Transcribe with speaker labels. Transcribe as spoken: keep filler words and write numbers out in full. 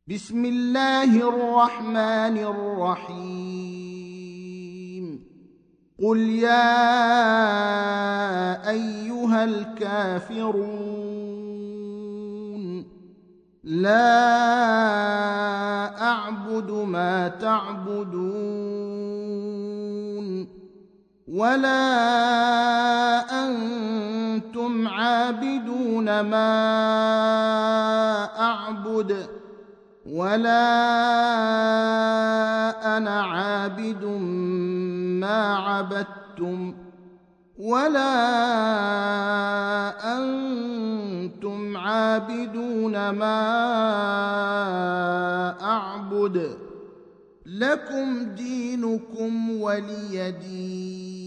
Speaker 1: بسم الله الرحمن الرحيم قل يا أيها الكافرون لا أعبد ما تعبدون ولا أنتم عابدون ما أعبد ولا أنا عابد ما عبدتم ولا أنتم عابدون ما أعبد لكم دينكم ولي دين.